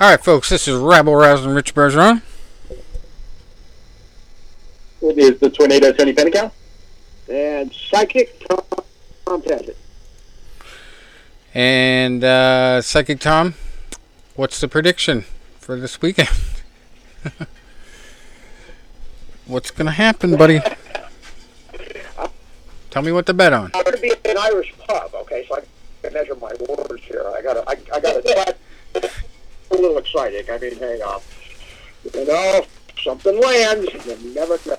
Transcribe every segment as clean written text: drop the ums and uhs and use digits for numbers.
Alright, folks, this is Rabble Rousing Rich Bergeron. It is the Tornado Tony Pennicow. And Psychic Tom Paget. And Psychic Tom, what's the prediction for this weekend? What's going to happen, buddy? Tell me what to bet on. I'm going to be at an Irish pub, okay, so I can measure my words here. I got to a little exciting. I mean, hey, something lands, you never know.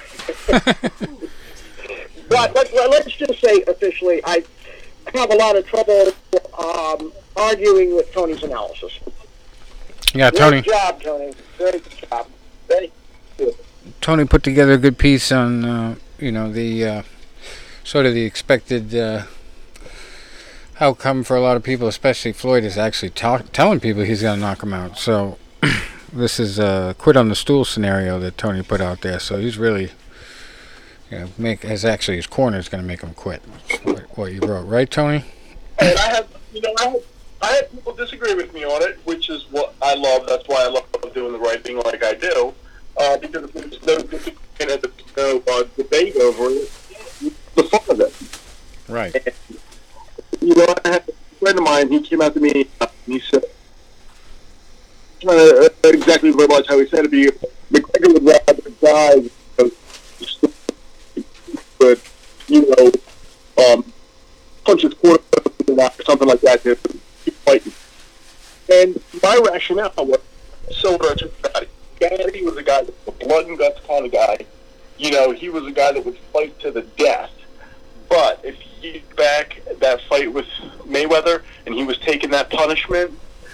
But let's just say officially, I have a lot of trouble arguing with Tony's analysis. Yeah, Tony. Great job, Tony. Great job. Very good. Tony put together a good piece on, the sort of the expected outcome for a lot of people, especially Floyd, is actually telling people he's going to knock him out. So this is a quit on the stool scenario that Tony put out there. So he's really, his corner is going to make him quit. What you wrote, right, Tony? And I had people disagree with me on it, which is what I love. That's why I love doing the right thing like I do. Because there's no debate over it. The fun of it. Right. And, I had a friend of mine, he came out to me and he said, exactly verbalize how he said it, McGregor would rather die but, punch his quarter or something like that to keep fighting. And my rationale was similar to Gatti. Gatti was a guy that was a blood and guts kind of guy. He was a guy that would fight to the death. But if you get back that fight with Mayweather and he was taking that punishment,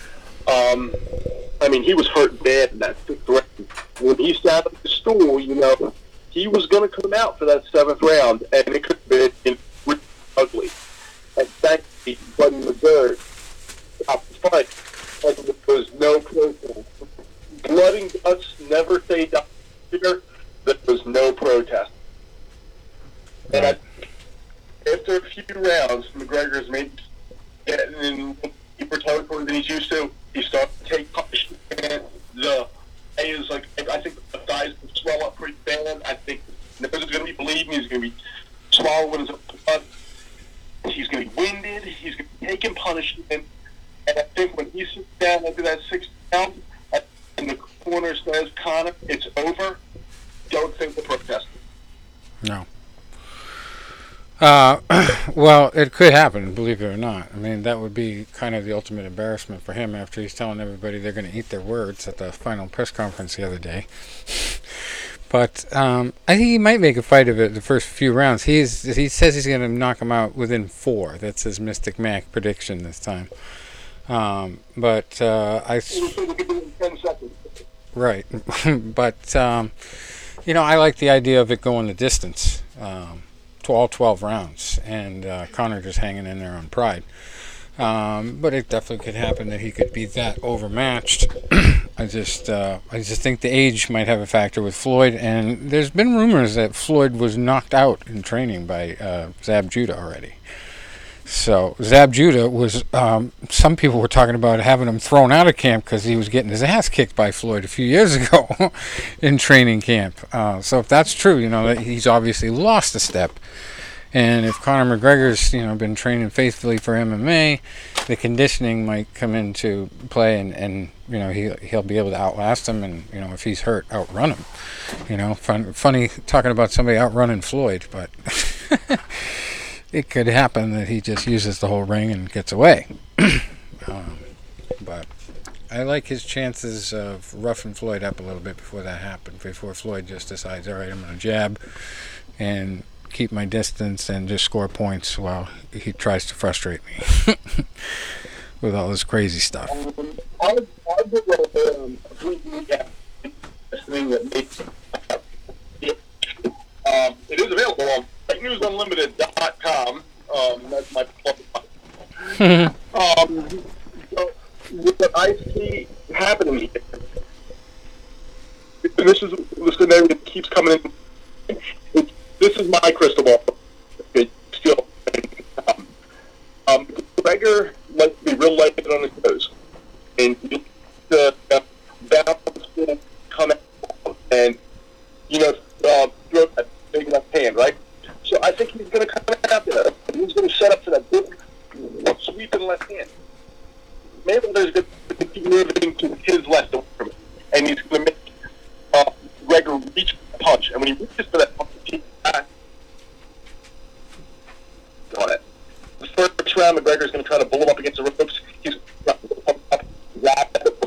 he was hurt bad in that sixth round. When he sat on the stool, he was going to come out for that seventh round, and it could have been really ugly. And thankfully, he wasn't the dirt stopped the fight. Like there was no protest. Blood and guts never say die. There was no protest. And after a few rounds, McGregor's maybe getting in deeper territory than he's used to. He started to take punishment. I think the thighs will swell up pretty bad. I think the nose is going to be bleeding. He's going to be swallowing his blood. He's going to be winded. He's going to be taking punishment. And I think when he sits down after that sixth round, and the corner says, Conor, it's over, don't think the protest. No. Well, it could happen, believe it or not. That would be kind of the ultimate embarrassment for him after he's telling everybody they're going to eat their words at the final press conference the other day. But I think he might make a fight of it the first few rounds. He says he's going to knock him out within 4. That's his Mystic Mac prediction this time. But right. But I like the idea of it going the distance. To all 12 rounds, and Conor just hanging in there on pride. But it definitely could happen that he could be that overmatched. I just think the age might have a factor with Floyd, and there's been rumors that Floyd was knocked out in training by Zab Judah already. So Zab Judah was, some people were talking about having him thrown out of camp because he was getting his ass kicked by Floyd a few years ago in training camp. So if that's true, that he's obviously lost a step. And if Conor McGregor's, been training faithfully for MMA, the conditioning might come into play, and he'll be able to outlast him, and if he's hurt, outrun him. Funny talking about somebody outrunning Floyd, but. It could happen that he just uses the whole ring and gets away. But I like his chances of roughing Floyd up a little bit before that happens, before Floyd just decides, all right, I'm going to jab and keep my distance and just score points while he tries to frustrate me with all this crazy stuff. It is available on FightNewsUnlimited.com. That's my plug. So what I see happening here, and this is the scenario that keeps coming in. This is my crystal ball. Still, McGregor likes to be real light on his toes, and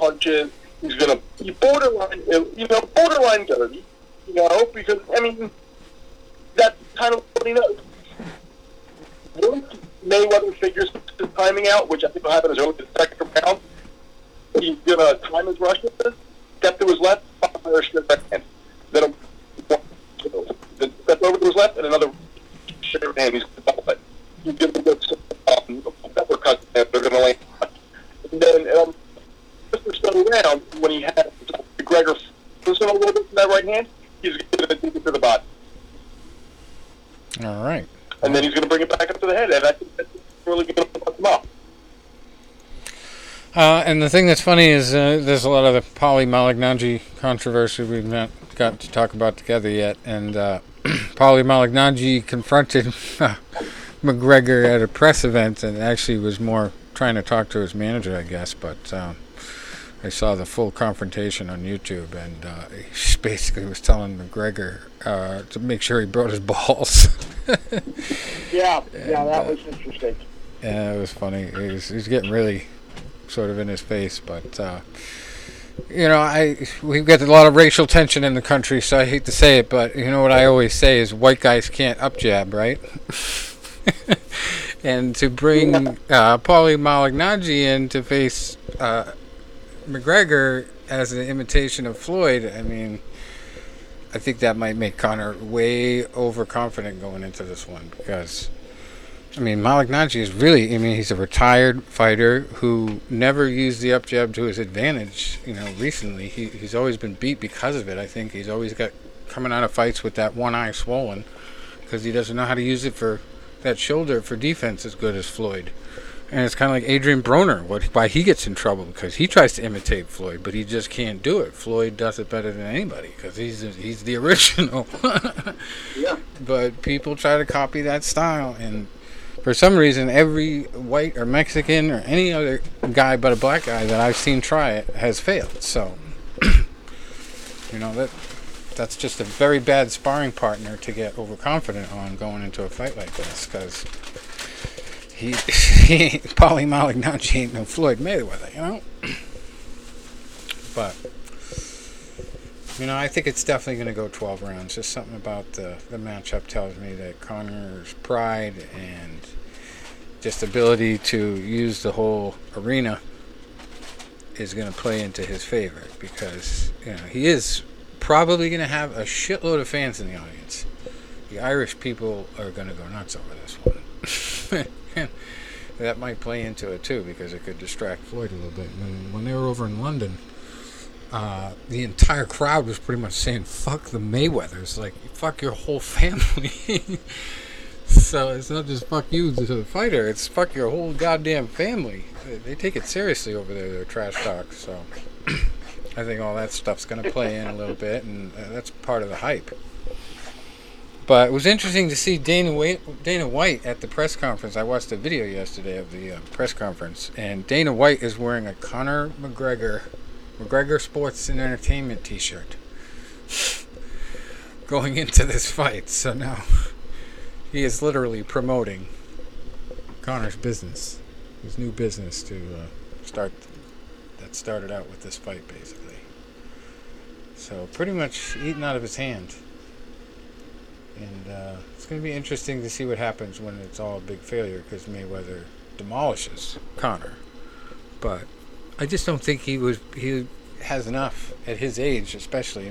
punches. He's going to be borderline dirty, because, that's kind of what he knows. Once Mayweather figures his timing out, which I think will happen as early as the second round, he's going to time his rushes, step to his left, fire straight right hand. Then step over to his left, and another straight right hand. He's going to double it. He's going to get some uppercuts there. They're going to land. And then, the second round, when he had McGregor listen a little bit from that right hand, he's going to take it to the body. All right. And then he's going to bring it back up to the head, and I think that's really going to fuck him up. And the thing that's funny is there's a lot of the Paulie Malignaggi controversy we've not got to talk about together yet. And Paulie Malignaggi confronted McGregor at a press event and actually was more trying to talk to his manager, I guess. But I saw the full confrontation on YouTube, and he basically was telling McGregor to make sure he brought his balls. Yeah, that was interesting. Yeah, it was funny. He's getting really sort of in his face, but we've got a lot of racial tension in the country, so I hate to say it, but you know what I always say is white guys can't up jab, right? And to bring Paulie Malignaggi in to face McGregor as an imitation of Floyd, I think that might make Conor way overconfident going into this one, because Malignaggi is really, he's a retired fighter who never used the up jab to his advantage. Recently he's always been beat because of it. I think he's always got coming out of fights with that one eye swollen because he doesn't know how to use it for that shoulder for defense as good as Floyd. And it's kind of like Adrian Broner, why he gets in trouble, because he tries to imitate Floyd, but he just can't do it. Floyd does it better than anybody because he's the original. Yeah. But people try to copy that style, and for some reason, every white or Mexican or any other guy but a black guy that I've seen try it has failed. So, that's just a very bad sparring partner to get overconfident on going into a fight like this, because Paulie Malignaggi ain't no Floyd Mayweather, But, I think it's definitely going to go 12 rounds. Just something about the matchup tells me that Conor's pride and just ability to use the whole arena is going to play into his favor, because, he is probably going to have a shitload of fans in the audience. The Irish people are going to go nuts over this one. That might play into it too, because it could distract Floyd a little bit. When they were over in London, the entire crowd was pretty much saying, fuck the Mayweathers, like, fuck your whole family. So it's not just fuck you to the fighter, it's fuck your whole goddamn family. They take it seriously over there, their trash talk. So I think all that stuff's going to play in a little bit, and that's part of the hype. But it was interesting to see Dana White at the press conference. I watched a video yesterday of the press conference, and Dana White is wearing a Conor McGregor Sports and Entertainment t-shirt going into this fight. So now he is literally promoting Conor's business, his new business that started out with this fight, basically. So pretty much eating out of his hand. And it's going to be interesting to see what happens when it's all a big failure, because Mayweather demolishes Conor. But I just don't think he has enough at his age, especially.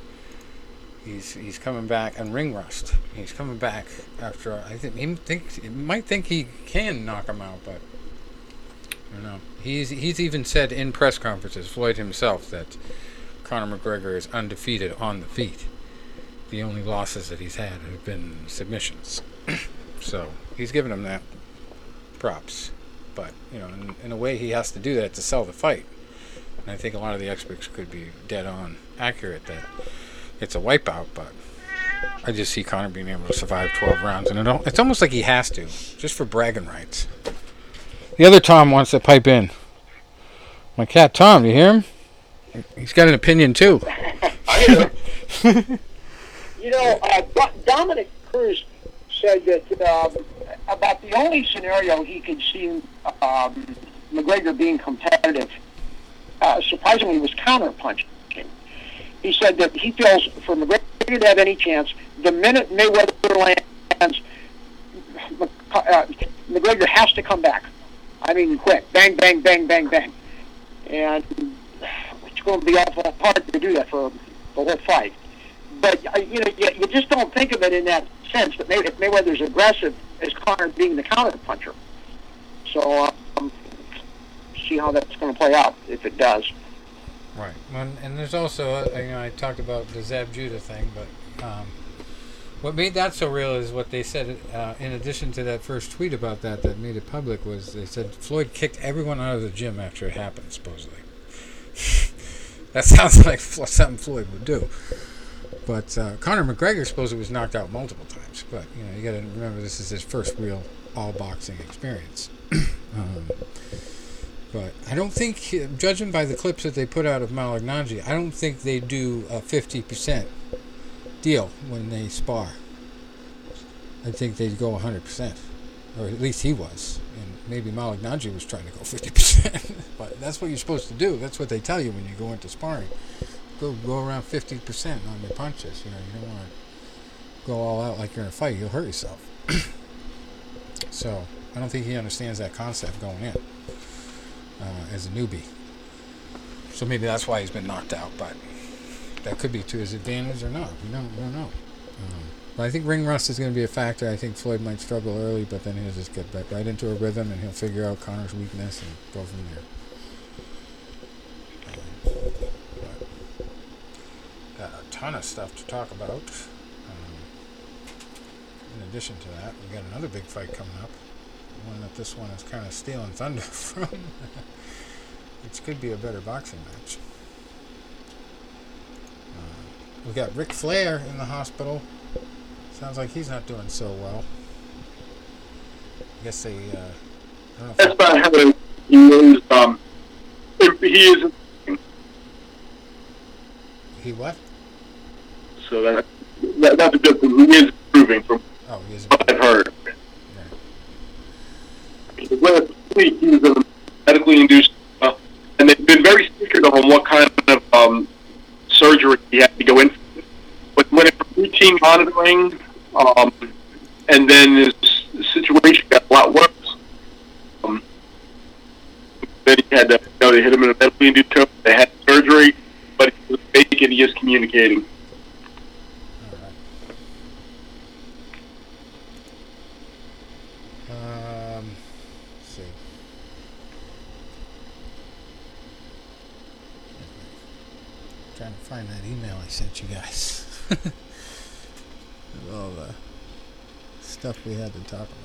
He's coming back on ring rust. He's coming back after, I think he might think he can knock him out, but I don't know. He's even said in press conferences, Floyd himself, that Conor McGregor is undefeated on the feet. The only losses that he's had have been submissions. So he's given him that props. But, in a way he has to do that to sell the fight. And I think a lot of the experts could be dead on accurate that it's a wipeout, but I just see Conor being able to survive 12 rounds. And it's almost like he has to, just for bragging rights. The other Tom wants to pipe in. My cat Tom, do you hear him? He's got an opinion too. I hear him. Dominic Cruz said that about the only scenario he could see McGregor being competitive, surprisingly, was counter-punching. He said that he feels for McGregor to have any chance, the minute Mayweather lands, McGregor has to come back. I mean, quick. Bang, bang, bang, bang, bang. And it's going to be awful hard to do that for the whole fight. But, you just don't think of it in that sense, that if Mayweather's aggressive, as Conor being the counter-puncher. So, see how that's going to play out, if it does. Right. And there's also, I talked about the Zab Judah thing, but what made that so real is what they said, in addition to that first tweet about that made it public, was they said Floyd kicked everyone out of the gym after it happened, supposedly. That sounds like something Floyd would do. But Conor McGregor supposedly was knocked out multiple times. But, you got to remember this is his first real all-boxing experience. But I don't think, judging by the clips that they put out of Malignaggi, I don't think they do a 50% deal when they spar. I think they'd go 100%. Or at least he was. And maybe Malignaggi was trying to go 50%. But that's what you're supposed to do. That's what they tell you when you go into sparring. Go around 50% on your punches. You don't want to go all out like you're in a fight. You'll hurt yourself. So I don't think he understands that concept going in as a newbie. So maybe that's why he's been knocked out. But that could be to his advantage or not. We don't know. But I think ring rust is going to be a factor. I think Floyd might struggle early, but then he'll just get back right into a rhythm and he'll figure out Conor's weakness and go from there. Got a ton of stuff to talk about. In addition to that, we got another big fight coming up. One that this one is kind of stealing thunder from. Which could be a better boxing match. We got Ric Flair in the hospital. Sounds like he's not doing so well. I guess they. I don't know if that's not how he is. He is. He what? So that's a difference. He is improving from he is what I've heard. Right. Last week he was medically induced, and they've been very secretive on what kind of surgery he had to go in. But when it was routine monitoring, and then his situation got a lot worse. Then he had to, they hit him in a medically induced coma. They had surgery, but he was fake and he is communicating. Let's see. Trying to find that email I sent you guys. All the stuff we had to talk about.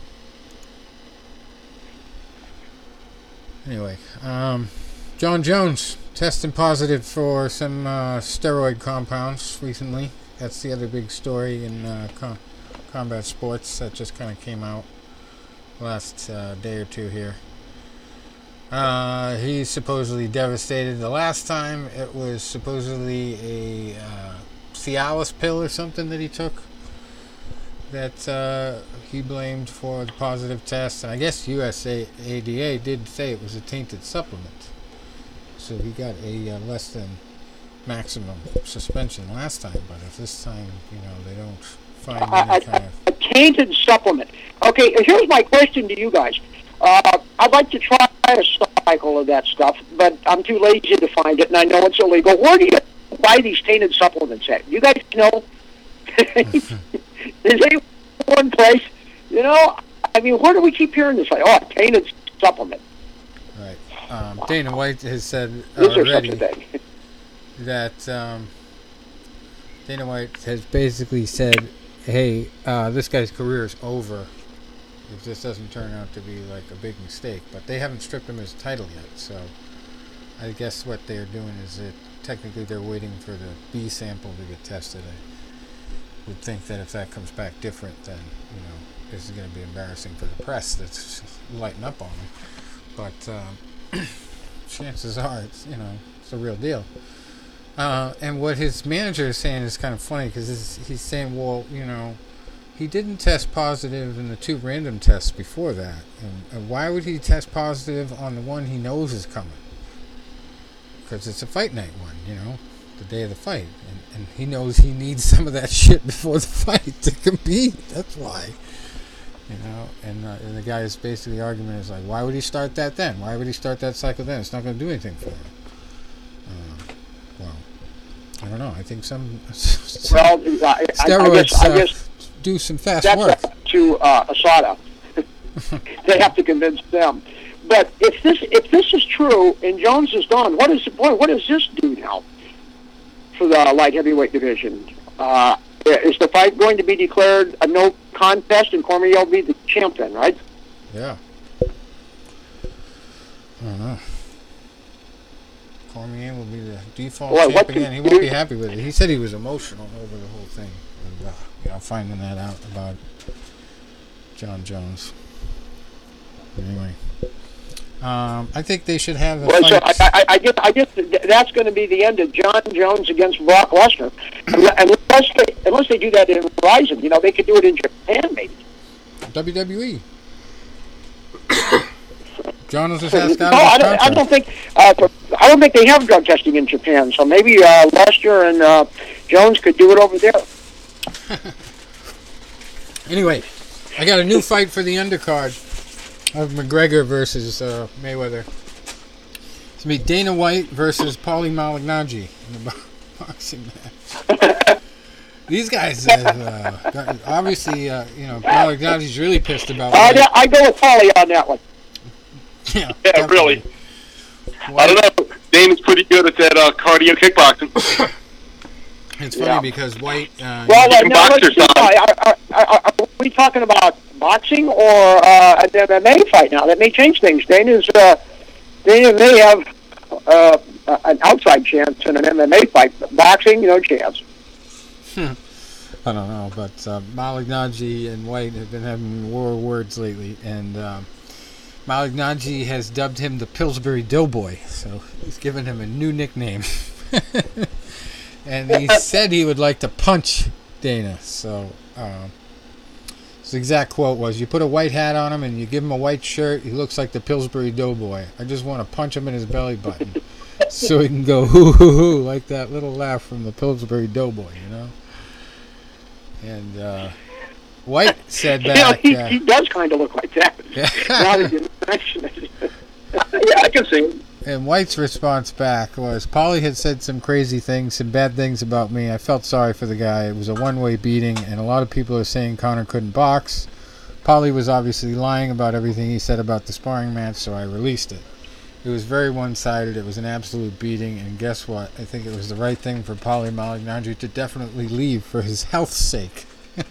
Anyway, John Jones testing positive for some steroid compounds recently. That's the other big story in combat sports that just kind of came out last day or two here. He's supposedly devastated. The last time it was supposedly a Cialis pill or something that he took that he blamed for the positive test. And I guess USADA did say it was a tainted supplement. So he got a less than maximum suspension last time. But if this time, they don't find any kind of... A tainted supplement. Okay, here's my question to you guys. I'd like to try a cycle of that stuff, but I'm too lazy to find it, and I know it's illegal. Where do you buy these tainted supplements at? You guys know? Is there one place? Where do we keep hearing this? Like, tainted supplement. Right. Dana White has said already that Dana White has basically said, hey, this guy's career is over if this doesn't turn out to be like a big mistake. But they haven't stripped him his title yet, so I guess what they're doing is that technically they're waiting for the B sample to get tested. I would think that if that comes back different, then this is going to be embarrassing for the press that's lighting up on him. But chances are it's a real deal. And what his manager is saying is kind of funny because he's saying, well, he didn't test positive in the 2 random tests before that. And why would he test positive on the one he knows is coming? because it's a fight night one, the day of the fight. And he knows he needs some of that shit before the fight to compete. That's why. And the guy's basically argument is like, why would he start that then? Why would he start that cycle then? It's not going to do anything for him. Well, I don't know. I think some steroids I guess do some fast that's work. Up to Asada. They have to convince them. But if this is true and Jones is gone, what does this do now for the light heavyweight division? Is the fight going to be declared a no contest and Cormier will be the champion, right? Yeah. I don't know. Cormier will be the default champ again. He won't be happy with it. He said he was emotional over the whole thing. And, finding that out about John Jones. Anyway. I think they should have a fight. So I guess that's going to be the end of John Jones against Brock Lesnar, unless they do that in Verizon. They could do it in Japan, maybe. WWE. Jones has asked out. I don't think they have drug testing in Japan. So maybe Lesnar and Jones could do it over there. Anyway, I got a new fight for the undercard of McGregor versus Mayweather. It's going to be Dana White versus Paulie Malignaggi in the boxing match. These guys have, obviously, Malignaggi's really pissed about it. I go with Paulie on that one. Yeah, really. White. I don't know. Dana's pretty good at that cardio kickboxing. It's funny because White... are we talking about boxing or an MMA fight now? That may change things. Dana may have an outside chance in an MMA fight. But boxing, no chance. I don't know, but Malignaggi and White have been having war of words lately, and Malignaggi has dubbed him the Pillsbury Doughboy, so he's given him a new nickname. And he said he would like to punch Dana, so... his exact quote was, you put a white hat on him and you give him a white shirt, he looks like the Pillsbury Doughboy. I just want to punch him in his belly button so he can go hoo hoo hoo like that little laugh from the Pillsbury Doughboy, And White said back... he does kind of look like that. Now that you mention it. Yeah, I can see it. And White's response back was, Paulie had said some crazy things, some bad things about me. I felt sorry for the guy. It was a one-way beating, and a lot of people are saying Conor couldn't box. Paulie was obviously lying about everything he said about the sparring match, so I released it. It was very one-sided. It was an absolute beating, and guess what? I think it was the right thing for Paulie Malignaggi to definitely leave for his health's sake.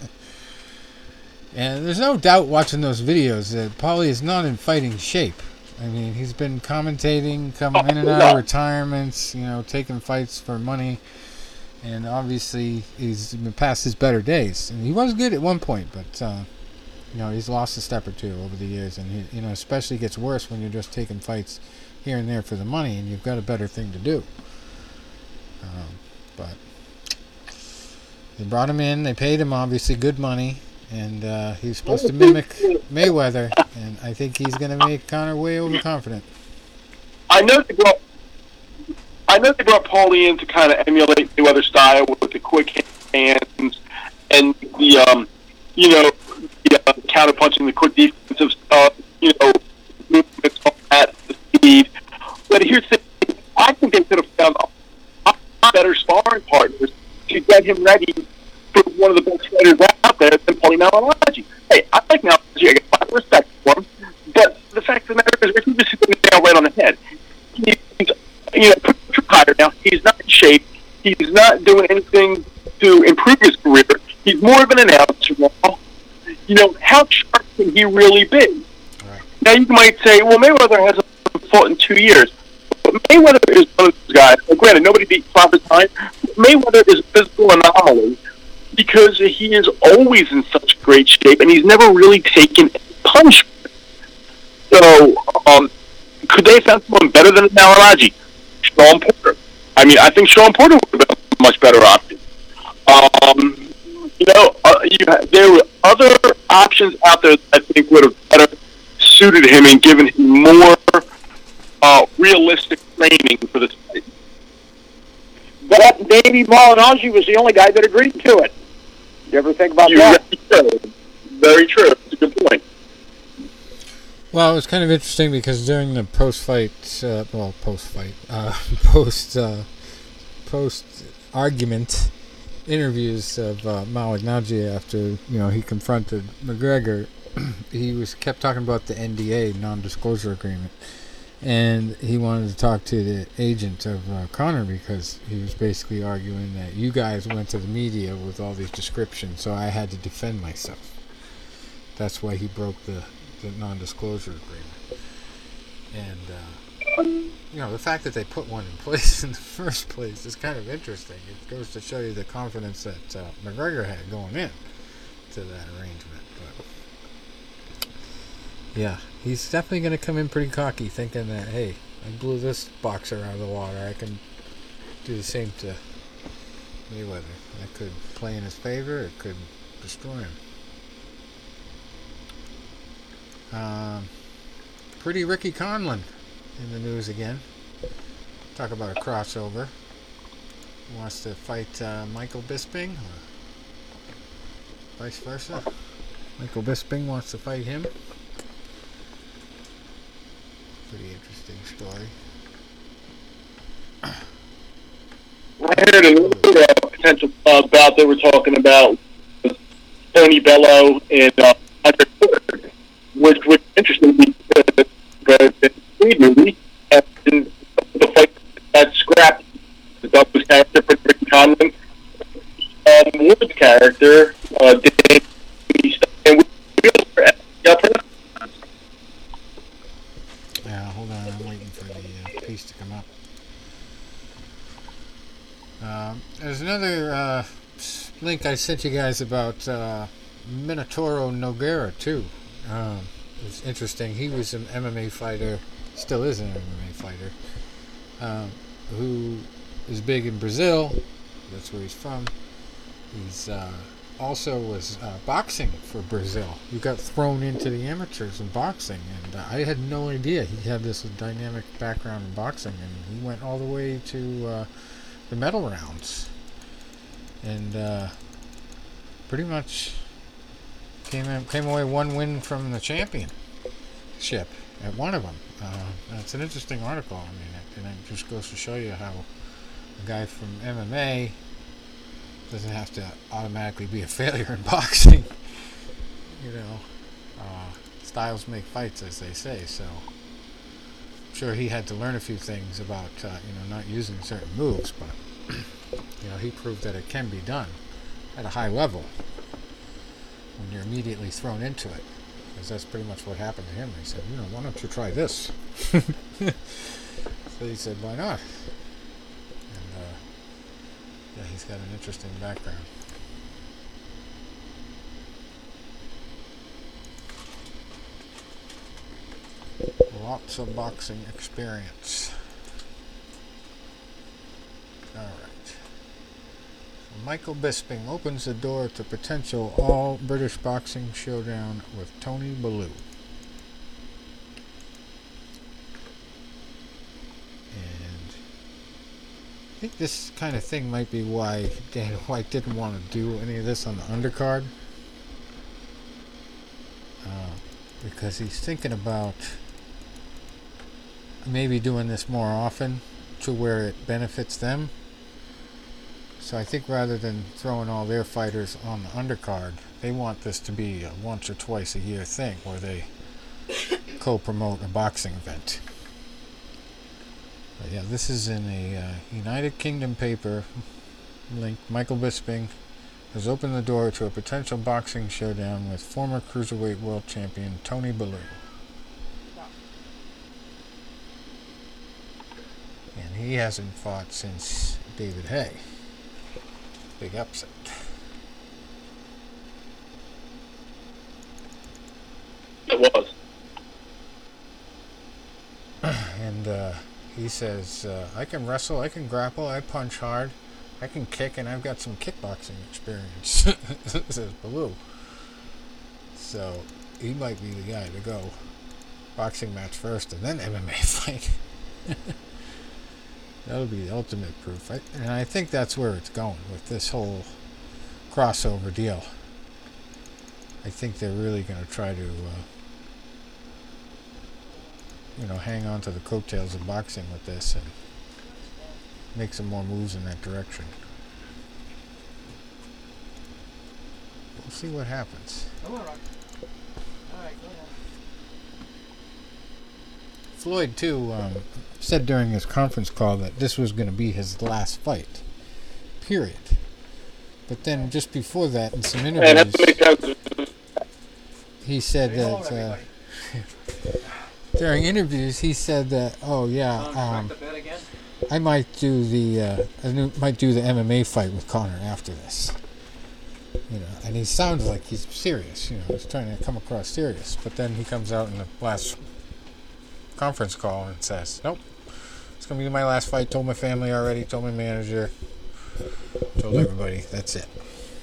And there's no doubt watching those videos that Paulie is not in fighting shape. I mean, he's been commentating, coming in and out of retirements, taking fights for money. And obviously, he's been past his better days. And he was good at one point, but, he's lost a step or two over the years. And, he, especially gets worse when you're just taking fights here and there for the money and you've got a better thing to do. But they brought him in. They paid him, obviously, good money. And he's supposed to mimic Mayweather, and I think he's going to make Conor way overconfident. I know they brought Paulie in to kind of emulate Mayweather's style with the quick hands and the counterpunching, the quick defensive movements at the speed. But here's the thing: I think they could have found a better sparring partners to get him ready for one of the best fighters out there than Paulie Malignaggi. Hey, I like Malignaggi. I got a lot of respect for him. But the fact of the matter is, Ricky just hit the nail right on the head. He's pretty higher now. He's not in shape. He's not doing anything to improve his career. He's more of an announcer now. How sharp can he really be? Right. Now, you might say, well, Mayweather hasn't fought in 2 years. But Mayweather is one of those guys. Well, granted, nobody beat Father Time. Mayweather is a physical anomaly because he is always in such great shape, and he's never really taken punishment. So, could they have found someone better than Malignaggi? Sean Porter. I think Sean Porter would have been a much better option. There were other options out there that I think would have better suited him and given him more realistic training for this fight. Davey Malignaggi was the only guy that agreed to it. You ever think about that? Very true. That's a good point. Well, it was kind of interesting because during the post-fight post-argument interviews of Malignaggi after he confronted McGregor, he kept talking about the NDA, non-disclosure agreement, and he wanted to talk to the agent of Conor because he was basically arguing that you guys went to the media with all these descriptions, so I had to defend myself. That's why he broke the non-disclosure agreement. And the fact that they put one in place in the first place is kind of interesting. It goes to show you the confidence that McGregor had going in to that arrangement. But yeah, he's definitely going to come in pretty cocky, thinking that, hey, I blew this boxer out of the water, I can do the same to Mayweather. That could play in his favor, it could destroy him. Pretty Ricky Conlan in the news again. Talk about a crossover. He wants to fight Michael Bisping, or vice versa. Michael Bisping wants to fight him. Pretty interesting story. I heard another potential bout they were talking about Tony Bello and Hunter Ford, which was interesting because the Creed movie and the fight that scrapped the Douglas character, Ricky Conlan, Wood's character, Danny and yeah, hold on, I'm waiting for the piece to come up. There's another link I sent you guys about Minotauro Nogueira too. It's interesting. He was an MMA fighter, still is an MMA fighter, who is big in Brazil. That's where he's from. He's also was boxing for Brazil. He got thrown into the amateurs in boxing, and I had no idea he had this dynamic background in boxing, and he went all the way to the medal rounds, and pretty much came away one win from the championship at one of them. It's an interesting article. I mean, and it just goes to show you how a guy from MMA doesn't have to automatically be a failure in boxing. Styles make fights, as they say. So, I'm sure he had to learn a few things about not using certain moves, but he proved that it can be done at a high level when you're immediately thrown into it, because that's pretty much what happened to him. He said, why don't you try this? So he said, why not? And he's got an interesting background. Lots of boxing experience. Alright. Michael Bisping opens the door to potential all-British boxing showdown with Tony Bellew. And I think this kind of thing might be why Dana White didn't want to do any of this on the undercard. Because he's thinking about maybe doing this more often to where it benefits them. So I think rather than throwing all their fighters on the undercard, they want this to be a once or twice a year thing where they co-promote a boxing event. But yeah, this is in a United Kingdom paper link. Michael Bisping has opened the door to a potential boxing showdown with former cruiserweight world champion Tony Bellew. And he hasn't fought since David Haye. Big upset. It was. And he says, I can wrestle, I can grapple, I punch hard, I can kick, and I've got some kickboxing experience, says Bellew. So he might be the guy to go boxing match first and then MMA fight. That'll be the ultimate proof. And I think that's where it's going with this whole crossover deal. I think they're really going to try to, hang on to the coattails of boxing with this and make some more moves in that direction. We'll see what happens. Come on, Rock. All right, go ahead. Floyd, too, said during his conference call that this was going to be his last fight. Period. But then just before that, in some interviews, he said that during interviews he said that, I might do the MMA fight with Conor after this. And he sounds like he's serious. He's trying to come across serious. But then he comes out in the last conference call and says, nope, it's going to be my last fight. Told my family already, told my manager, told everybody, that's it.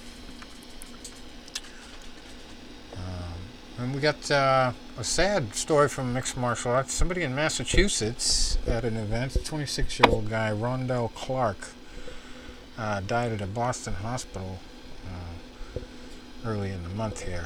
And we got a sad story from mixed martial arts. Somebody in Massachusetts at an event, a 26-year-old guy, Rondell Clark, died at a Boston hospital early in the month here.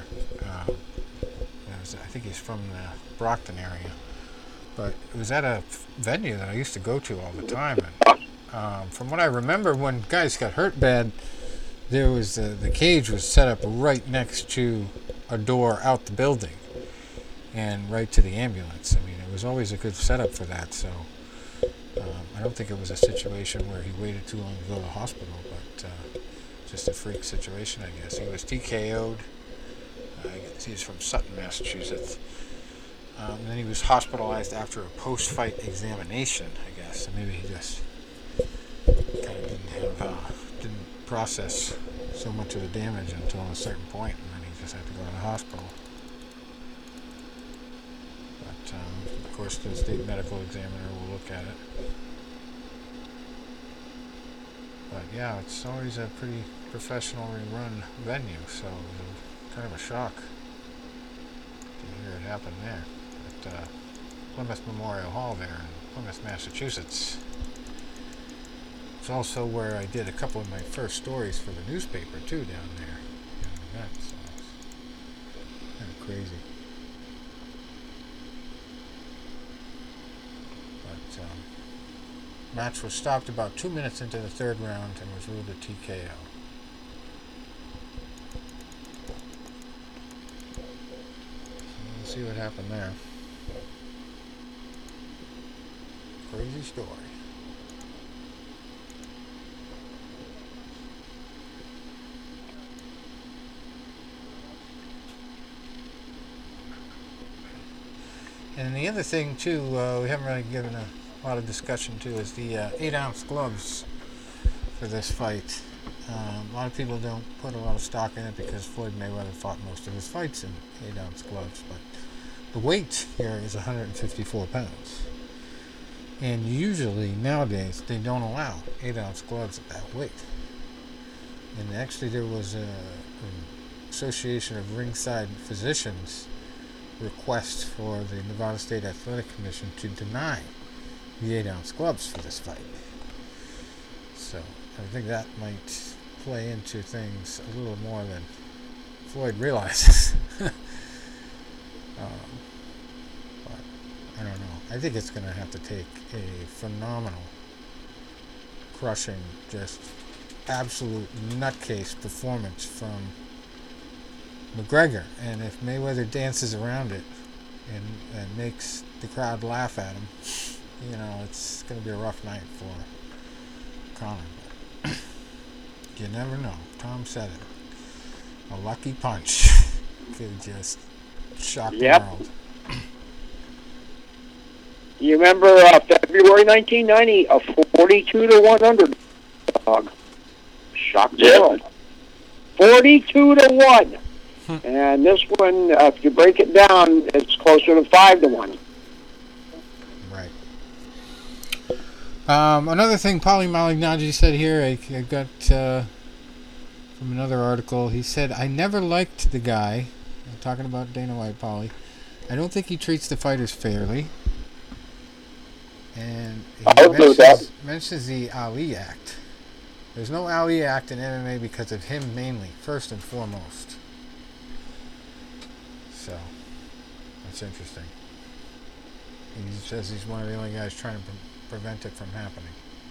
I think he's from the Brockton area. But it was at a venue that I used to go to all the time. And from what I remember, when guys got hurt bad, there was the cage was set up right next to a door out the building and right to the ambulance. I mean, it was always a good setup for that. So I don't think it was a situation where he waited too long to go to the hospital, but just a freak situation, I guess. He was TKO'd. I guess he's from Sutton, Massachusetts. And then he was hospitalized after a post-fight examination, I guess. So maybe he just kind of didn't process so much of the damage until a certain point, and then he just had to go to the hospital. But, of course, the state medical examiner will look at it. But, yeah, it's always a pretty professionally run venue, so it was kind of a shock to hear it happen there. At Plymouth Memorial Hall there in Plymouth, Massachusetts. It's also where I did a couple of my first stories for the newspaper, too, down there. So it's kind of crazy. But match was stopped about 2 minutes into the third round and was ruled a TKO. We'll see what happened there. Crazy story. And the other thing, too, we haven't really given a lot of discussion to is the 8-ounce gloves for this fight. A lot of people don't put a lot of stock in it because Floyd Mayweather fought most of his fights in 8-ounce gloves, but the weight here is 154 pounds. And usually, nowadays, they don't allow 8-ounce gloves at that weight. And actually, there was an Association of Ringside Physicians request for the Nevada State Athletic Commission to deny the 8-ounce gloves for this fight. So, I think that might play into things a little more than Floyd realizes. I don't know. I think it's going to have to take a phenomenal, crushing, just absolute nutcase performance from McGregor. And if Mayweather dances around it and makes the crowd laugh at him, it's going to be a rough night for Conor. But you never know. Tom said it. A lucky punch could just shock the world. You remember February 1990, a 42-1 underdog shocked the world. 42-1. And this one, if you break it down, it's closer to 5-1. Right. Another thing Paulie Malignaggi said here, I got from another article. He said, I never liked the guy. I'm talking about Dana White, Paulie. I don't think he treats the fighters fairly. And I would agree with that. mentions the Ali Act. There's no Ali Act in MMA because of him mainly, first and foremost. So, that's interesting. He says he's one of the only guys trying to prevent it from happening.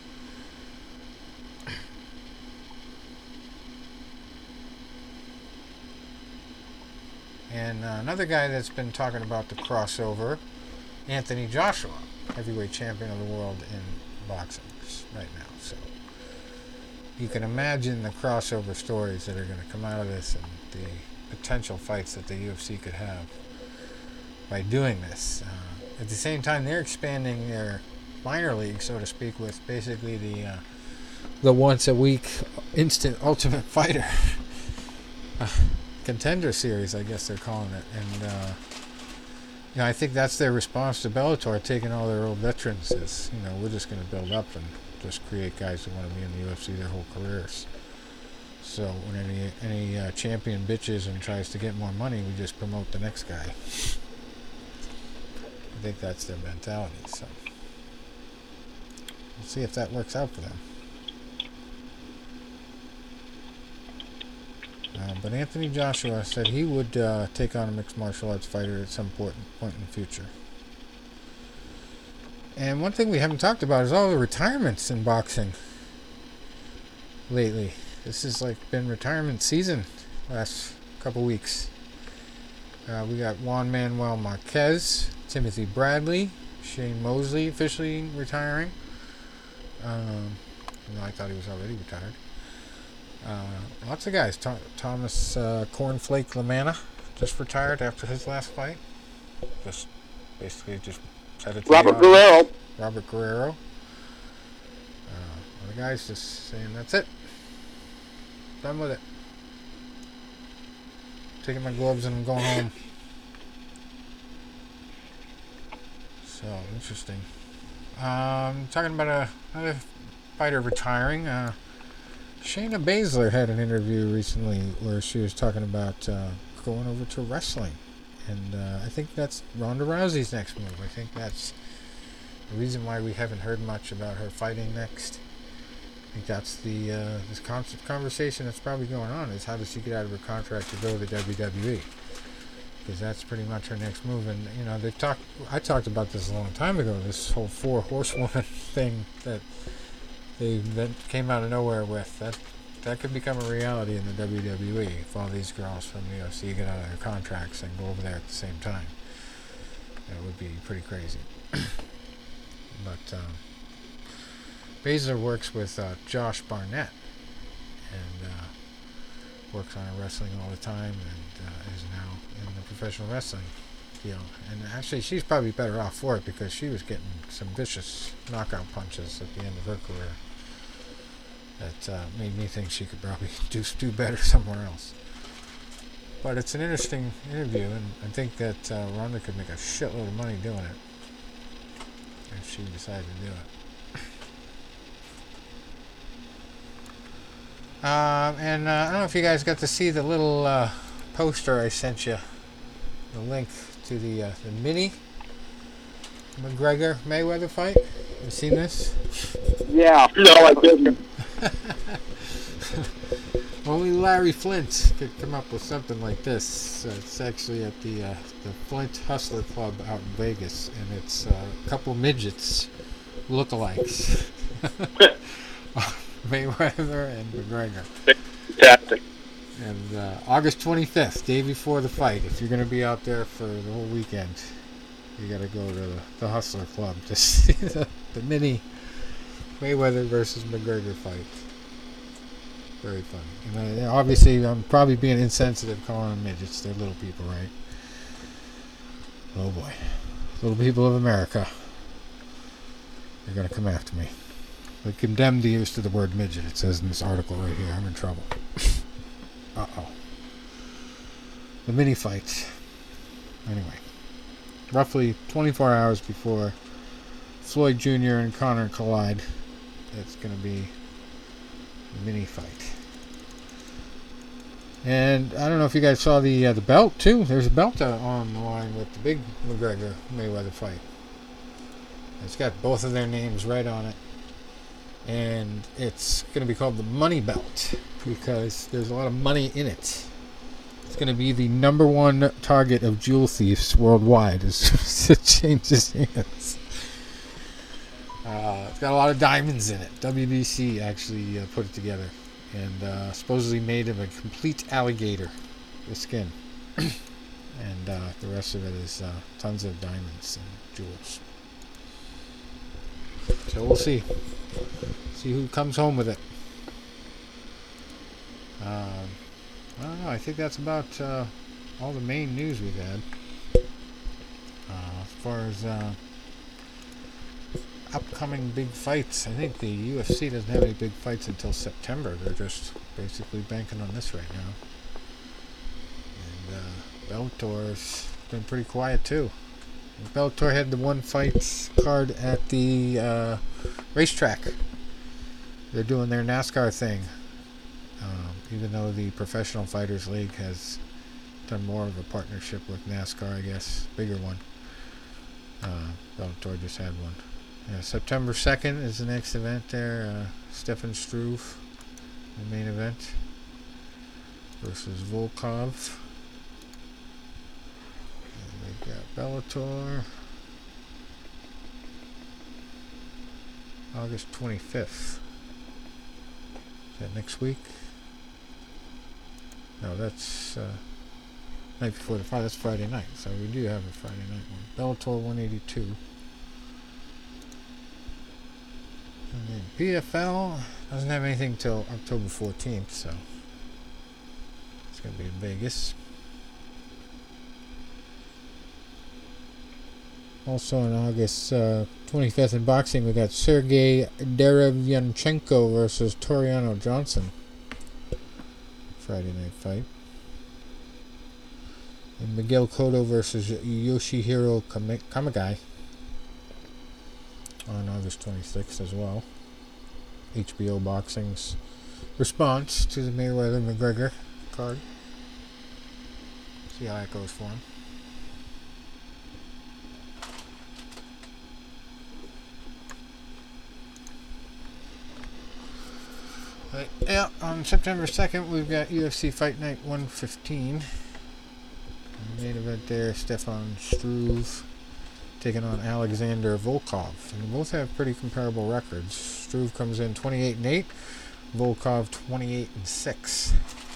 And another guy that's been talking about the crossover, Anthony Joshua, heavyweight champion of the world in boxing right now. So you can imagine the crossover stories that are going to come out of this and the potential fights that the UFC could have by doing this. At the same time, they're expanding their minor league, so to speak, with basically the once a week instant Ultimate Fighter contender series, I guess they're calling it. And I think that's their response to Bellator, taking all their old veterans. Is we're just going to build up and just create guys who want to be in the UFC their whole careers. So when any champion bitches and tries to get more money, we just promote the next guy. I think that's their mentality. So we'll see if that works out for them. But Anthony Joshua said he would take on a mixed martial arts fighter at some point in the future. And one thing we haven't talked about is all the retirements in boxing lately. This has been retirement season last couple weeks. We got Juan Manuel Marquez, Timothy Bradley, Shane Mosley officially retiring. I thought he was already retired. Lots of guys. Thomas Cornflake LaManna just retired after his last fight. Just said it to Robert Guerrero. Robert Guerrero. The guys just saying that's it. Done with it. Taking my gloves and I'm going home. So interesting. Talking about another fighter retiring. Shayna Baszler had an interview recently where she was talking about going over to wrestling. And I think that's Ronda Rousey's next move. I think that's the reason why we haven't heard much about her fighting next. I think that's this constant conversation that's probably going on is how does she get out of her contract to go to the WWE? Because that's pretty much her next move. And, I talked about this a long time ago, this whole 4 horsewoman thing that that came out of nowhere with. That could become a reality in the WWE if all these girls from the UFC get out of their contracts and go over there at the same time. That would be pretty crazy. But Baszler works with Josh Barnett and works on wrestling all the time and is now in the professional wrestling field. And actually, she's probably better off for it because she was getting some vicious knockout punches at the end of her career that made me think she could probably do better somewhere else. But it's an interesting interview, and I think that Ronda could make a shitload of money doing it if she decided to do it. And I don't know if you guys got to see the little poster I sent you, the link to the mini McGregor Mayweather fight. You seen this? Yeah. No, I didn't. Only Larry Flint could come up with something like this. It's actually at the Flint Hustler Club out in Vegas, and it's a couple midgets lookalikes. Mayweather and McGregor. Fantastic. And August 25th, day before the fight, if you're going to be out there for the whole weekend, you got to go to the Hustler Club to see the mini Mayweather versus McGregor fight. Very funny. And obviously, I'm probably being insensitive calling them midgets. They're little people, right? Oh boy. Little people of America. They're going to come after me. They condemned the use of the word midget. It says in this article right here. I'm in trouble. Uh-oh. The mini fight. Anyway. Roughly 24 hours before Floyd Jr. and Conor collide, it's going to be a mini fight. And I don't know if you guys saw the belt, too. There's a belt on the line with the big McGregor-Mayweather fight. It's got both of their names right on it. And it's going to be called the Money Belt because there's a lot of money in it. It's going to be the number one target of jewel thieves worldwide as soon as it changes hands. It's got a lot of diamonds in it. WBC actually put it together. And supposedly made of a complete alligator, the skin. And the rest of it is tons of diamonds and jewels. So we'll see. See who comes home with it. I don't know. I think that's about all the main news we've had. As far as upcoming big fights, I think the UFC doesn't have any big fights until September. They're just basically banking on this right now. And Bellator's been pretty quiet too. Bellator had the one fight card at the racetrack. They're doing their NASCAR thing. Even though the Professional Fighters League has done more of a partnership with NASCAR, I guess. Bigger one. Bellator just had one. Yeah, September 2nd is the next event there. Stefan Struve, the main event, versus Volkov. And we got Bellator. August 25th. Is that next week? No, that's night before the fight. That's Friday night. So we do have a Friday night one. Bellator 182. And then PFL doesn't have anything till October 14th, so it's going to be in Vegas. Also on August 25th in boxing, we got Sergey Derevyanchenko versus Toriano Johnson. Friday night fight. And Miguel Cotto versus Yoshihiro Kamagai on August 26th as well. HBO Boxing's response to the Mayweather-McGregor card. See how that goes for him. But yeah, on September 2nd, we've got UFC Fight Night 115. The main event there, Stefan Struve taking on Alexander Volkov. And they both have pretty comparable records. Struve comes in 28-8, Volkov 28-6.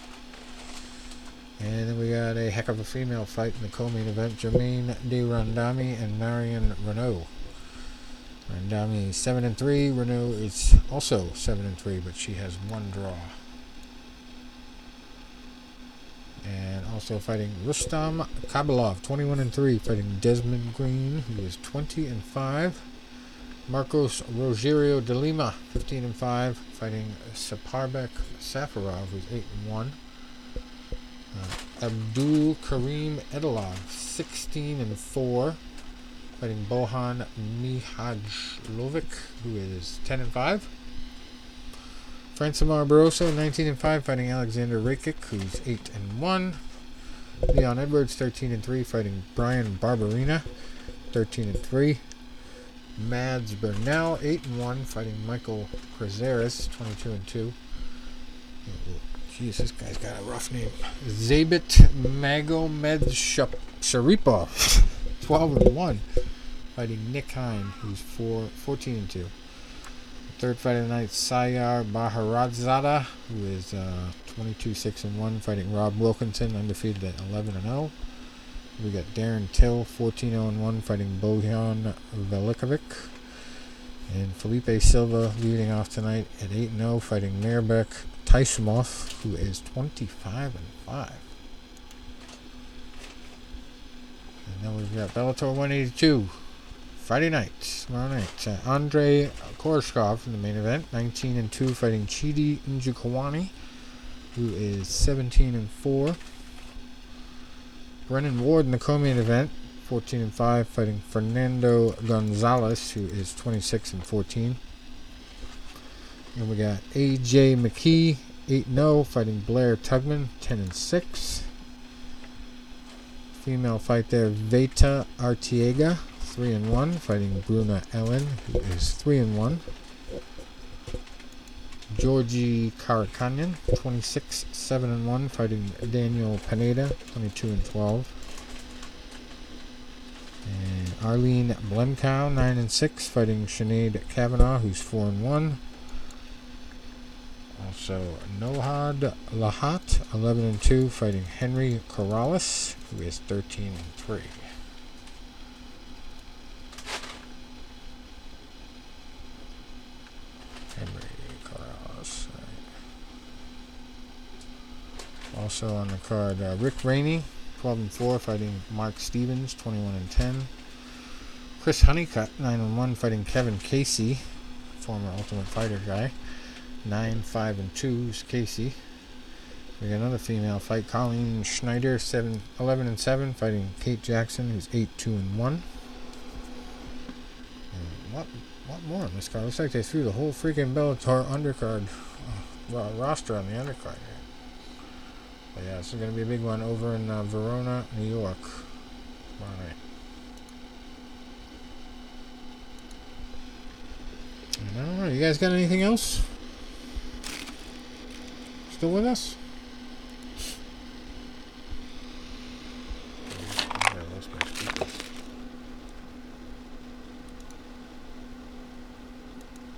And then we got a heck of a female fight in the co-main event, Germaine de Randamie and Marion Renault. Randamie 7-3. Renault is also 7-3, but she has one draw. And also fighting Rustam Kabalov, 21-3, fighting Desmond Green, who is 20-5. Marcos Rogerio de Lima, 15-5, fighting Saparbek Safarov, who's 8-1. Abdul Karim Edilov, 16-4. Fighting Bohan Mihajlovic, who is 10-5. Francimar Barroso, 19-5, fighting Alexander Rakic, who's 8-1. Leon Edwards, 13-3, fighting Brian Barberina, 13-3. Mads Burnell, 8-1, fighting Michael Cazares, 22-2. Jeez, this guy's got a rough name. Zabit Magomed Sharipov, 12-1, fighting Nick Hine, who's 14-2. Third fight of the night, Sayar Baharadzada, who is 22-6-1, fighting Rob Wilkinson, undefeated at 11-0. We got Darren Till, 14-0-1, fighting Bojan Velikovic. And Felipe Silva leading off tonight at 8-0, fighting Mirbek Taisumov, who is 25-5. And then we've got Bellator 182. Friday night, tomorrow night. Andrei Koreshkov in the main event, 19-2, fighting Chidi Njokuani, who is 17-4. Brennan Ward in the co-main event, 14-5, fighting Fernando Gonzalez, who is 26-14. And we got AJ McKee, 8-0, fighting Blair Tugman, 10-6. Female fight there, Veta Artiega, 3-1, fighting Bruna Ellen, who is 3-1. Georgie Karakanyan, 26-7-1, fighting Daniel Pineda, 22-12. And Arlene Blemkow, 9-6, fighting Sinead Kavanaugh, who's 4-1. Also, Nohad Lahat, 11-2, fighting Henry Corrales, who is 13-3. Henry Corrales. Right. Also on the card, Rick Rainey, 12-4, fighting Mark Stevens, 21-10. Chris Honeycutt, 9-1, fighting Kevin Casey, former Ultimate Fighter guy. 9-5-2 is Casey. We got another female fight, Colleen Schneider, 11-7, fighting Kate Jackson, who's 8-2-1. What more on this card? Looks like they threw the whole freaking Bellator undercard roster on the undercard here. But yeah, this is going to be a big one over in Verona, New York. All right. I don't know. You guys got anything else? Still with us?